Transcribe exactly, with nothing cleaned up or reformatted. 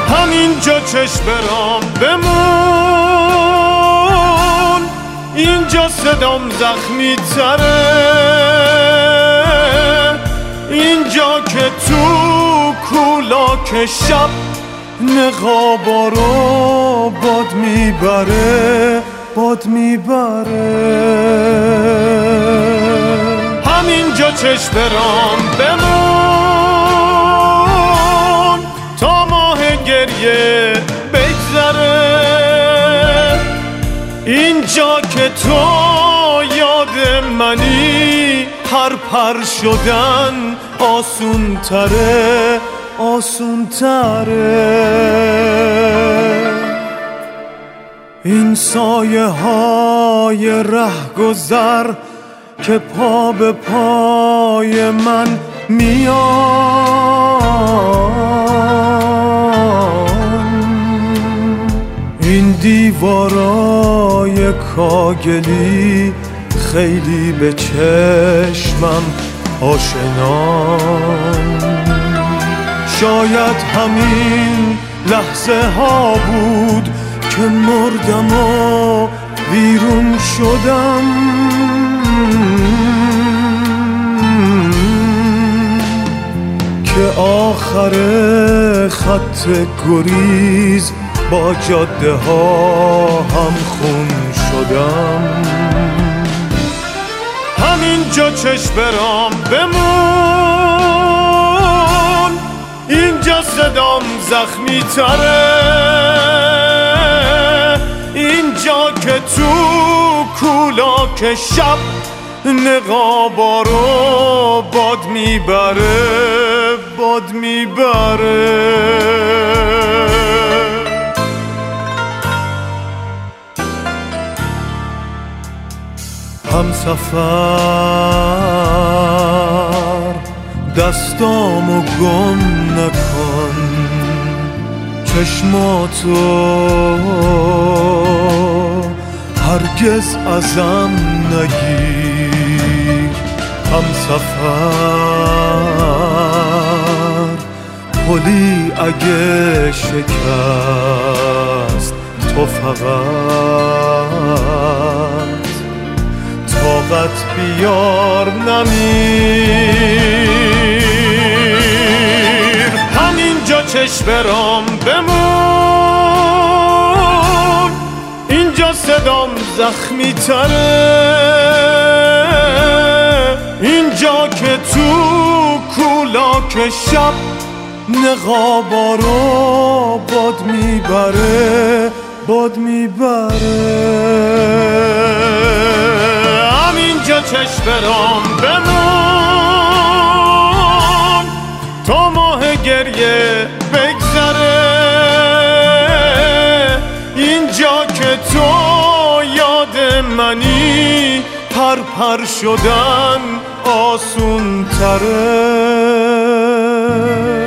همینجا چشم برام بمون، اینجا صدام زخمی تره، اینجا که تو کولاک شب نقابا رو باد میبره، باد میبره. همینجا چشم برام بمون تا ماه گریه بگذره، اینجا که تو یاد منی پر پر شدن آسون تره، آسون تره. این سایه های ره گذر که پا به پای من میان، این دیوارای کاگلی خیلی به چشمم آشنان. شاید همین لحظه ها بود که مردم و بیرون شدم، که آخر خط گریز با جاده ها هم خون شدم. همینجا چشم برام بمون، اینجا صدام زخمی تره، اینجا که تو کولاک شب نقابا رو باد میبره، باد میبره. هم سفر دستامو گم نکن، چشماتو هرگز ازم نگیر. هم سفر پلی اگه شکست تو فقط طاقت بیار نمیر. همینجا چشم برام بمون، اینجا صدام زخمی تره، اینجا که تو کولاک شب نقابا رو باد میبره، باد میبره. همینجا چشم برام بمون تا ماه گریه بگذره، اینجا که تو یاد منی پر پر شدن آسون تره.